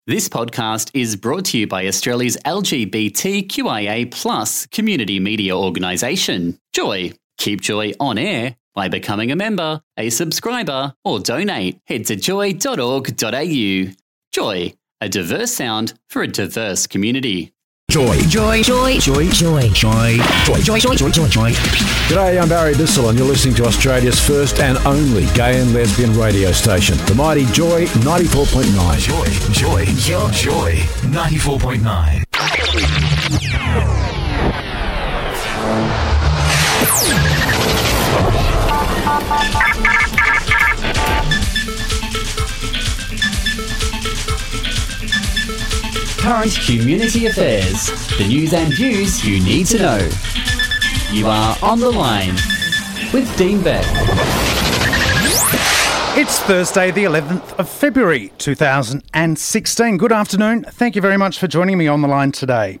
This podcast is brought to you by Australia's LGBTQIA+ community media organisation, Joy. Keep Joy on air by becoming a member, a subscriber, or donate. Head to joy.org.au. Joy, a diverse sound for a diverse community. Joy. Joy. Joy. Joy. Joy. Joy. Joy. Joy. Joy. Joy. Joy. Joy. G'day, I'm Barry Bissell and you're listening to Australia's first and only gay and lesbian radio station, the mighty Joy 94.9. Joy. Joy. Joy. Joy. 94.9. Current community affairs, the news and views you need to know. You are on the line with Dean Beck. It's Thursday, the 11th of February 2016. Good afternoon. Thank you very much for joining me on the line today.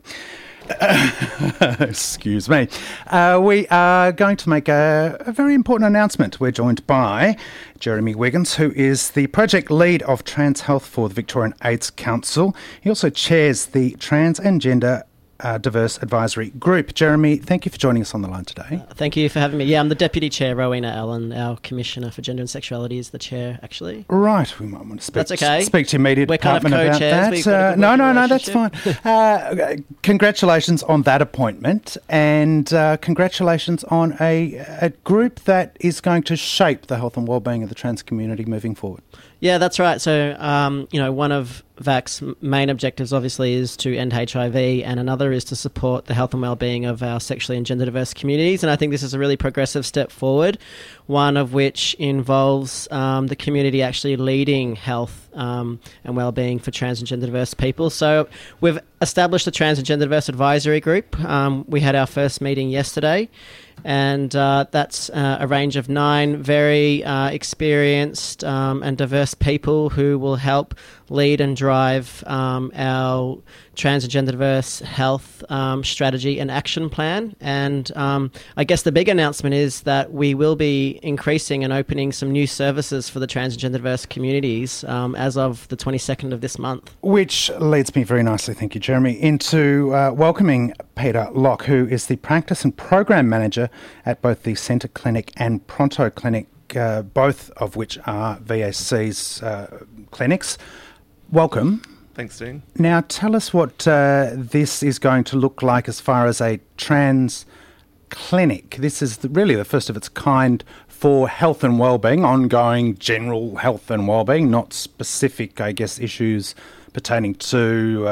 Excuse me. We are going to make a very important announcement. We're joined by Jeremy Wiggins, who is the project lead of Trans Health for the Victorian AIDS Council. He also chairs the Trans and Gender Diverse Advisory Group. Jeremy, thank you for joining us on the line today. Thank you for having me. Yeah, I'm the Deputy Chair. Rowena Allen, our Commissioner for Gender and Sexuality, is the Chair, actually. Right. We might want to That's okay. speak to your media department about that. No, that's fine. Congratulations on that appointment, and congratulations on a group that is going to shape the health and wellbeing of the trans community moving forward. Yeah, that's right. So, one of VAC's main objectives, obviously, is to end HIV, and another is to support the health and wellbeing of our sexually and gender diverse communities. And I think this is a really progressive step forward, one of which involves the community actually leading health and wellbeing for trans and gender diverse people. So we've established a Trans and Gender Diverse Advisory Group. We had our first meeting yesterday. And that's a range of 9 very experienced and diverse people who will help lead and drive our trans and gender diverse health strategy and action plan. And I guess the big announcement is that we will be increasing and opening some new services for the trans and gender diverse communities as of the 22nd of this month. Which leads me very nicely, thank you, Jeremy, into welcoming Peter Locke, who is the Practice and Program Manager at both the Centre Clinic and Pronto Clinic, both of which are VAC's clinics. Welcome. Thanks, Dean. Now, tell us what this is going to look like as far as a trans clinic. This is really the first of its kind for health and wellbeing, ongoing general health and wellbeing, not specific, I guess, issues pertaining to,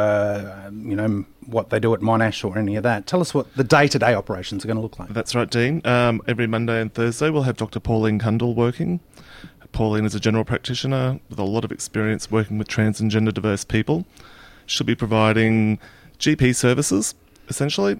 what they do at Monash or any of that. Tell us what the day-to-day operations are going to look like. That's right, Dean. Every Monday and Thursday we'll have Dr. Pauline Kundal working. Pauline is a general practitioner with a lot of experience working with trans and gender diverse people. She'll be providing GP services, essentially.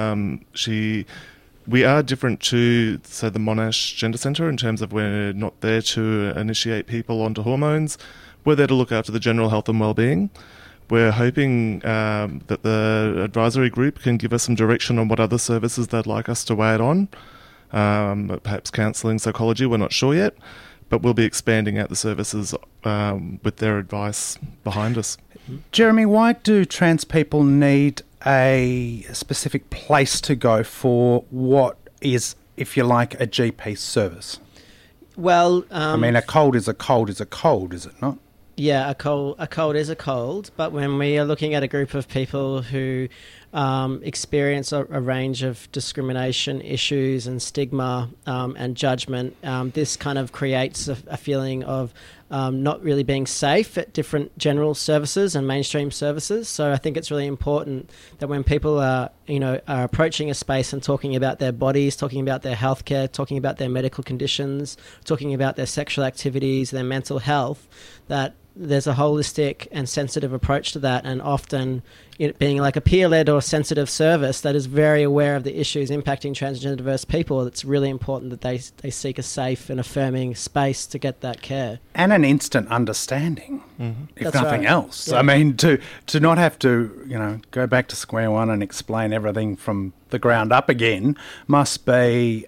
We are different to, say, the Monash Gender Centre in terms of we're not there to initiate people onto hormones. We're there to look after the general health and wellbeing. We're hoping that the advisory group can give us some direction on what other services they'd like us to add on. Perhaps counselling, psychology, we're not sure yet. But we'll be expanding out the services with their advice behind us. Jeremy, why do trans people need a specific place to go for what is, if you like, a GP service? Well, a cold is a cold is a cold, is it not? Yeah, a cold is a cold, but when we are looking at a group of people who experience a range of discrimination issues and stigma and judgment, this kind of creates a feeling of not really being safe at different general services and mainstream services. So I think it's really important that when people are approaching a space and talking about their bodies, talking about their healthcare, talking about their medical conditions, talking about their sexual activities, their mental health, that there's a holistic and sensitive approach to that, and often it being like a peer-led or sensitive service that is very aware of the issues impacting transgender diverse people, it's really important that they seek a safe and affirming space to get that care. And an instant understanding, if That's nothing right. else. Yeah. I mean, to not have to, go back to square one and explain everything from the ground up again must be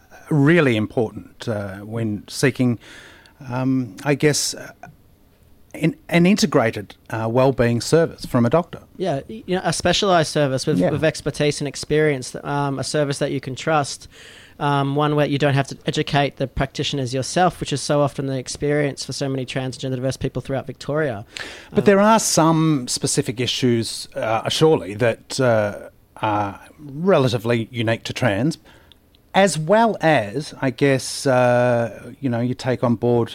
really important when seeking, an integrated wellbeing service from a doctor. Yeah, a specialised service with expertise and experience, a service that you can trust, one where you don't have to educate the practitioners yourself, which is so often the experience for so many trans and gender diverse people throughout Victoria. But there are some specific issues, surely, that are relatively unique to trans, as well as, I guess, you take on board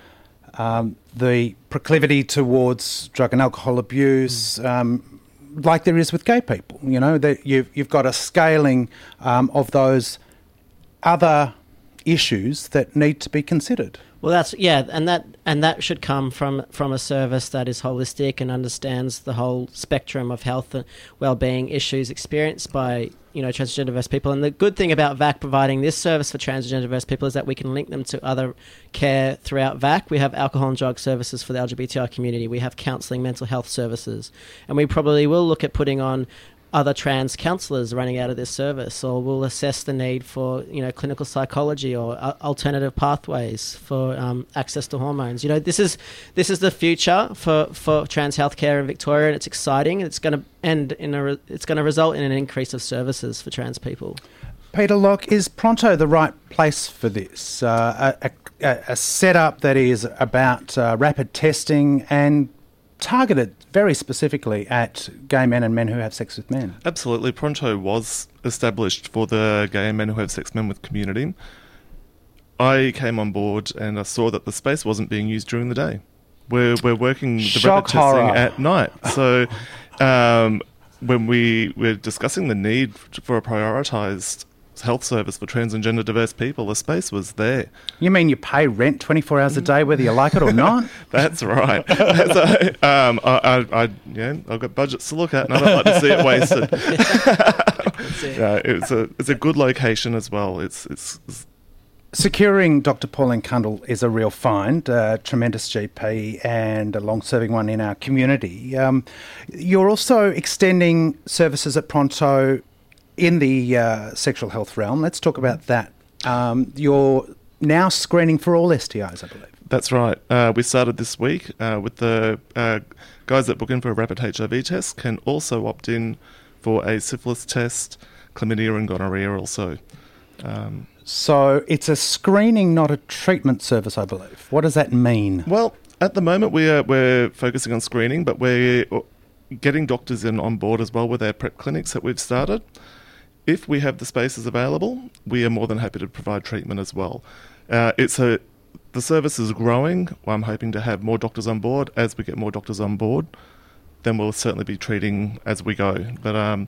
the proclivity towards drug and alcohol abuse, like there is with gay people. That you've got a scaling of those other issues that need to be considered. Well, and that should come from a service that is holistic and understands the whole spectrum of health and well-being issues experienced by transgender diverse people. And the good thing about VAC providing this service for transgender diverse people is that we can link them to other care throughout VAC. We have alcohol and drug services for the LGBTI community. We have counselling, mental health services, and we probably will look at putting on other trans counsellors running out of this service, or we'll assess the need for clinical psychology or alternative pathways for access to hormones. This is the future for trans healthcare in Victoria, and it's exciting. It's going to it's going to result in an increase of services for trans people. Peter Locke, is Pronto the right place for this? A setup that is about rapid testing and targeted very specifically at gay men and men who have sex with men. Absolutely. Pronto was established for the gay men who have sex with men with community. I came on board and I saw that the space wasn't being used during the day. We're working the rapid testing at night. So when we were discussing the need for a prioritised health service for trans and gender diverse people, the space was there. You mean you pay rent 24 hours a day whether you like it or not? That's right. So, I've got budgets to look at and I don't like to see it wasted. It's a good location as well. It's Securing Dr. Pauline Cundall is a real find, a tremendous GP and a long-serving one in our community. You're also extending services at Pronto in the sexual health realm. Let's talk about that. You're now screening for all STIs, I believe. That's right. We started this week with the guys that book in for a rapid HIV test can also opt in for a syphilis test, chlamydia and gonorrhea also. So it's a screening, not a treatment service, I believe. What does that mean? Well, at the moment we're focusing on screening, but we're getting doctors in on board as well with our PrEP clinics that we've started. If we have the spaces available, we are more than happy to provide treatment as well. The service is growing. I'm hoping to have more doctors on board. As we get more doctors on board, then we'll certainly be treating as we go. But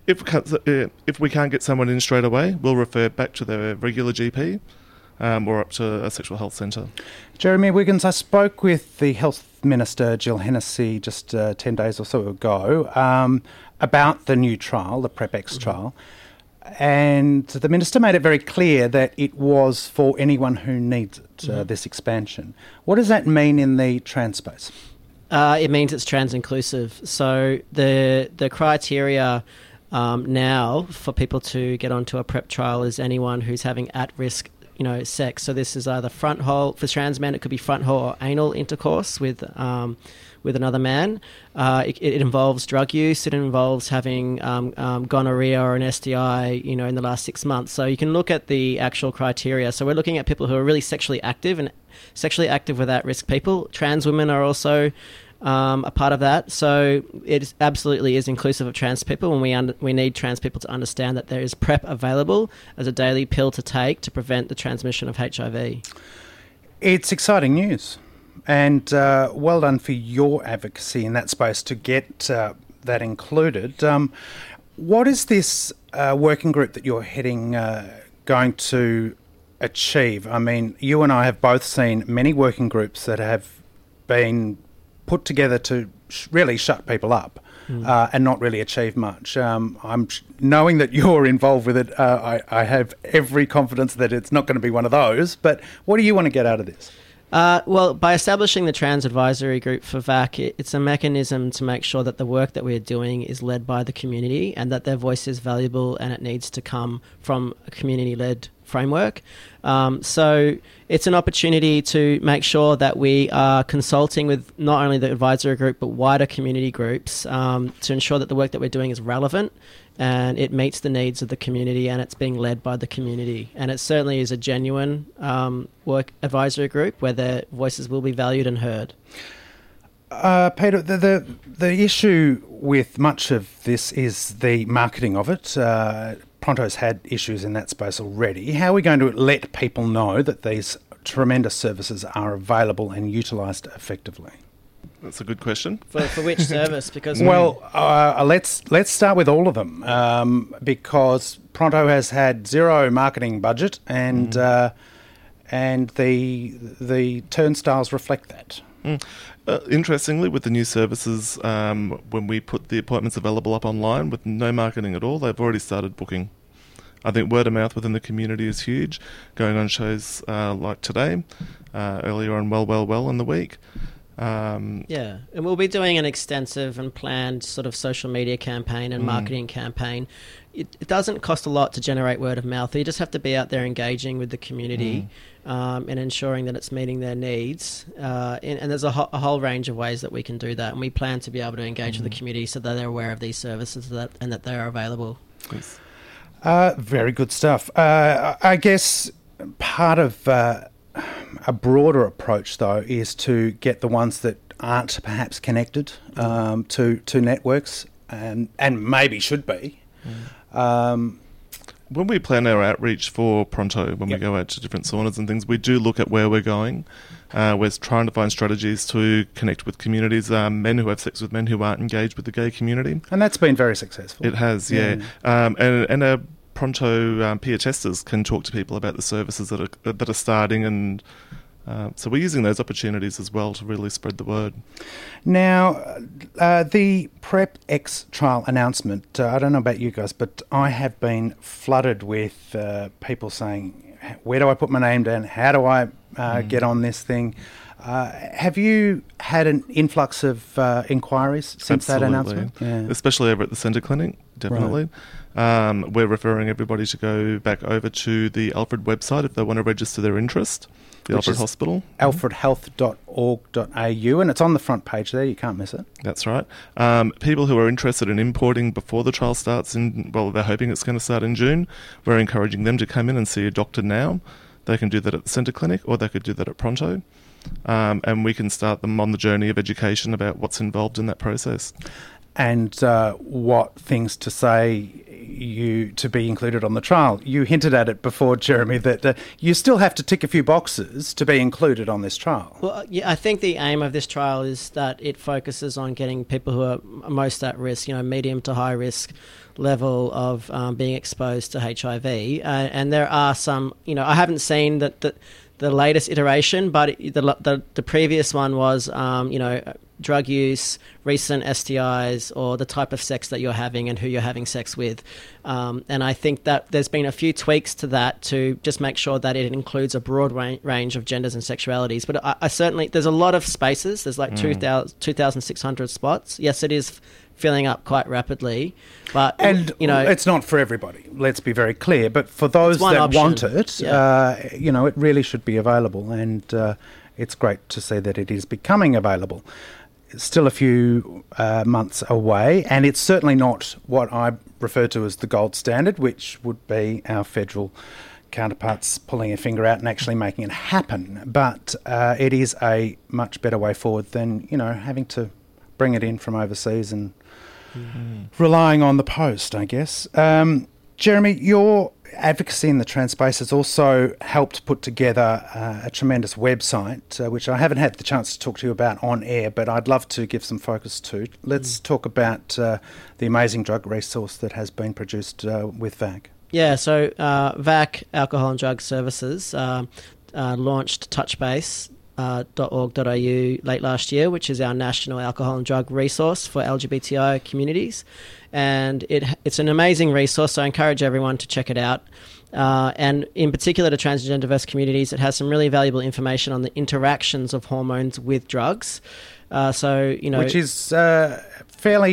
if we can't get someone in straight away, we'll refer back to their regular GP or up to a sexual health centre. Jeremy Wiggins, I spoke with the Health Minister, Jill Hennessy, just 10 days or so ago about the new trial, the PrEP-X trial. And the Minister made it very clear that it was for anyone who needs it, this expansion. What does that mean in the trans space? It means it's trans inclusive. So the criteria now for people to get onto a PrEP trial is anyone who's having at-risk sex. So this is either front hole, for trans men, it could be front hole or anal intercourse with another man. It involves drug use. It involves having gonorrhea or an STI, in the last 6 months. So you can look at the actual criteria. So we're looking at people who are really sexually active and sexually active with at-risk people. Trans women are also a part of that. So it absolutely is inclusive of trans people, and we need trans people to understand that there is PrEP available as a daily pill to take to prevent the transmission of HIV. It's exciting news. And well done for your advocacy in that space to get that included. What is this working group that you're heading going to achieve? I mean, you and I have both seen many working groups that have been put together to really shut people up and not really achieve much. I'm knowing that you're involved with it, I have every confidence that it's not going to be one of those. But what do you want to get out of this? Well, by establishing the Trans Advisory Group for VAC, it's a mechanism to make sure that the work that we're doing is led by the community and that their voice is valuable and it needs to come from a community-led framework. So it's an opportunity to make sure that we are consulting with not only the advisory group but wider community groups to ensure that the work that we're doing is relevant and it meets the needs of the community and it's being led by the community. And it certainly is a genuine work advisory group where their voices will be valued and heard. Peter, the issue with much of this is the marketing of it. Pronto's had issues in that space already. How are we going to let people know that these tremendous services are available and utilised effectively? That's a good question. For which service? Because let's start with all of them because Pronto has had zero marketing budget and the turnstiles reflect that. Interestingly, with the new services, when we put the appointments available up online with no marketing at all, they've already started booking. I think word of mouth within the community is huge, going on shows like today, earlier on Well in the week. And we'll be doing an extensive and planned sort of social media campaign and marketing campaign. It doesn't cost a lot to generate word of mouth. You just have to be out there engaging with the community and ensuring that it's meeting their needs. And there's a whole range of ways that we can do that. And we plan to be able to engage with the community so that they're aware of these services and that they are available. Yes. Very good stuff. I guess part of a broader approach, though, is to get the ones that aren't perhaps connected to networks and maybe should be. When we plan our outreach for Pronto, when we go out to different saunas and things, we do look at where we're going. We're trying to find strategies to connect with communities, men who have sex with men who aren't engaged with the gay community. And that's been very successful. It has, yeah. And our Pronto peer testers can talk to people about the services that are starting, and so we're using those opportunities as well to really spread the word. Now, the PrEP-X trial announcement, I don't know about you guys, but I have been flooded with people saying, where do I put my name down? How do I get on this thing? Have you had an influx of inquiries since that announcement? Yeah. Especially over at the Centre Clinic, definitely. Right. We're referring everybody to go back over to the Alfred website if they want to register their interest. The Alfred Hospital. alfredhealth.org.au, and it's on the front page there. You can't miss it. That's right. People who are interested in importing before the trial starts, they're hoping it's going to start in June. We're encouraging them to come in and see a doctor now. They can do that at the Centre Clinic, or they could do that at Pronto. And we can start them on the journey of education about what's involved in that process. And what things to say to be included on the trial. You hinted at it before, Jeremy, that you still have to tick a few boxes to be included on this trial. Well, yeah, I think the aim of this trial is that it focuses on getting people who are most at risk, medium to high risk level of being exposed to HIV. And there are some, I haven't seen the latest iteration, but the previous one was, drug use, recent STIs, or the type of sex that you're having and who you're having sex with. And I think that there's been a few tweaks to that to just make sure that it includes a broad range of genders and sexualities. But I certainly, there's a lot of spaces. There's like 2,600 spots. Yes, it is filling up quite rapidly, but it's not for everybody. Let's be very clear. But for those that want it, it really should be available, and it's great to see that it is becoming available. It's still a few months away, and it's certainly not what I refer to as the gold standard, which would be our federal counterparts pulling a finger out and actually making it happen. But it is a much better way forward than having to bring it in from overseas and relying on the post, I guess. Jeremy, your advocacy in the trans space has also helped put together a tremendous website, which I haven't had the chance to talk to you about on air, but I'd love to give some focus to. Let's talk about the amazing drug resource that has been produced with VAC. Yeah, so VAC, Alcohol and Drug Services, launched touchbase.org.au late last year, which is our national alcohol and drug resource for LGBTI communities. And it's an amazing resource, so I encourage everyone to check it out. And in particular to trans and gender diverse communities, it has some really valuable information on the interactions of hormones with drugs. Which is fairly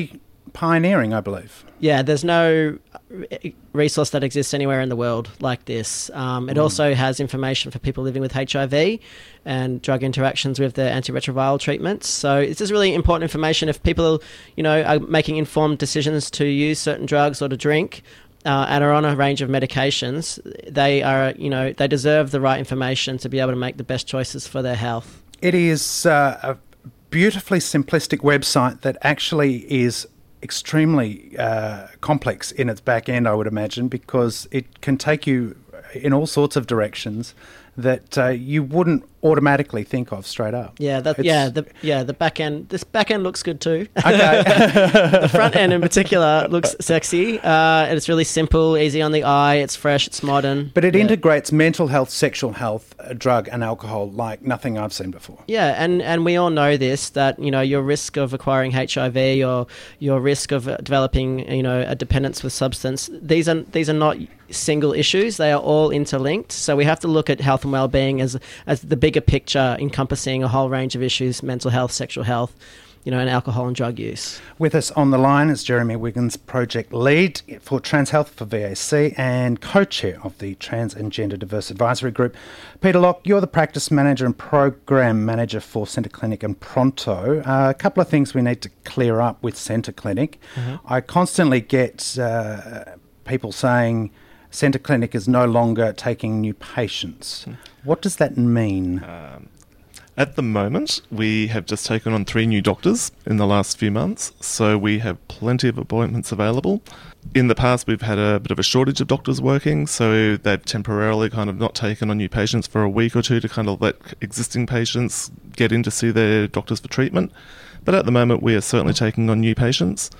pioneering, I believe. Yeah, there's no resource that exists anywhere in the world like this. It also has information for people living with HIV and drug interactions with their antiretroviral treatments. So this is really important information if people, are making informed decisions to use certain drugs or to drink and are on a range of medications. They deserve the right information to be able to make the best choices for their health. It is a beautifully simplistic website that actually is extremely complex in its back end, I would imagine, because it can take you in all sorts of directions that you wouldn't automatically think of straight up. Yeah, the back end. This back end looks good too. Okay. The front end in particular looks sexy. It's really simple, easy on the eye. It's fresh. It's modern. But it integrates mental health, sexual health, drug and alcohol like nothing I've seen before. Yeah, and we all know this, that your risk of acquiring HIV or your risk of developing a dependence with substance. These are not single issues. They are all interlinked. So we have to look at health and well-being as the bigger picture, encompassing a whole range of issues: mental health, sexual health, and alcohol and drug use. With us on the line is Jeremy Wiggins, Project Lead for Trans Health for VAC and Co-Chair of the Trans and Gender Diverse Advisory Group. Peter Locke, you're the Practice Manager and Program Manager for Centre Clinic and Pronto. A couple of things we need to clear up with Centre Clinic. I constantly get people saying Centre Clinic is no longer taking new patients. What does that mean? At the moment, we have just taken on 3 new doctors in the last few months, so we have plenty of appointments available. In the past, we've had a bit of a shortage of doctors working, so they've temporarily kind of not taken on new patients for a week or two to kind of let existing patients get in to see their doctors for treatment. But at the moment, we are certainly taking on new patients.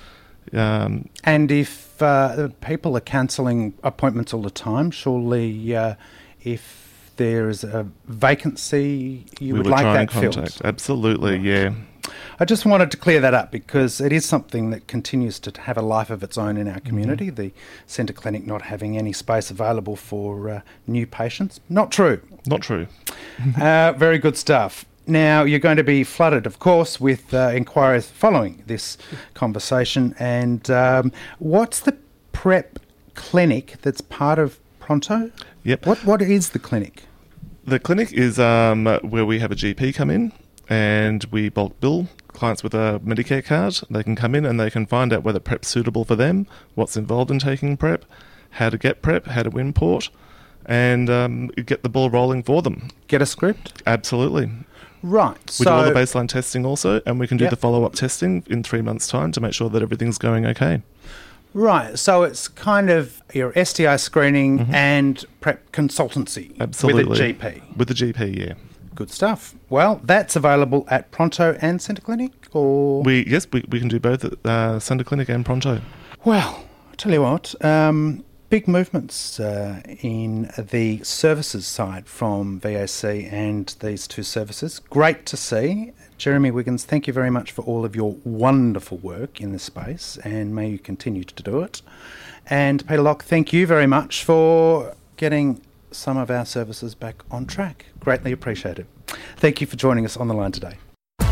And if people are cancelling appointments all the time, surely if there is a vacancy, you would like that filled. Absolutely, yeah. I just wanted to clear that up because it is something that continues to have a life of its own in our community, the Centre Clinic not having any space available for new patients. Not true. Not true. Very good stuff. Now, you're going to be flooded, of course, with inquiries following this conversation. And what's the PrEP clinic that's part of Pronto? Yep. What is the clinic? The clinic is where we have a GP come in and we bulk bill clients with a Medicare card. They can come in and they can find out whether PrEP's suitable for them, what's involved in taking PrEP, how to get PrEP, how to import, and get the ball rolling for them. Get a script? Absolutely. Right. We do all the baseline testing also, and we can do the follow-up testing in 3 months' time to make sure that everything's going okay. Right, so it's kind of your STI screening and PrEP consultancy. Absolutely. With a GP. With the GP, yeah. Good stuff. Well, that's available at Pronto and Centre Clinic, or...? We can do both at Centre Clinic and Pronto. Well, I'll tell you what, big movements in the services side from VAC and these two services. Great to see. Jeremy Wiggins, thank you very much for all of your wonderful work in this space, and may you continue to do it. And Peter Locke, thank you very much for getting some of our services back on track. Greatly appreciated. Thank you for joining us on the line today.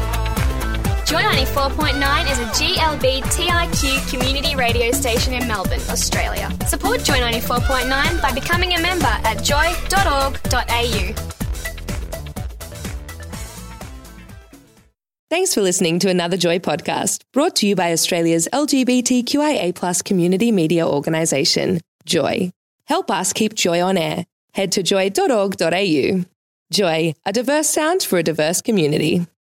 Joy 94.9 is a GLBTIQ community radio station in Melbourne, Australia. Support Joy 94.9 by becoming a member at joy.org.au. Thanks for listening to another Joy podcast, brought to you by Australia's LGBTQIA+ community media organisation, Joy. Help us keep Joy on air. Head to joy.org.au. Joy, a diverse sound for a diverse community.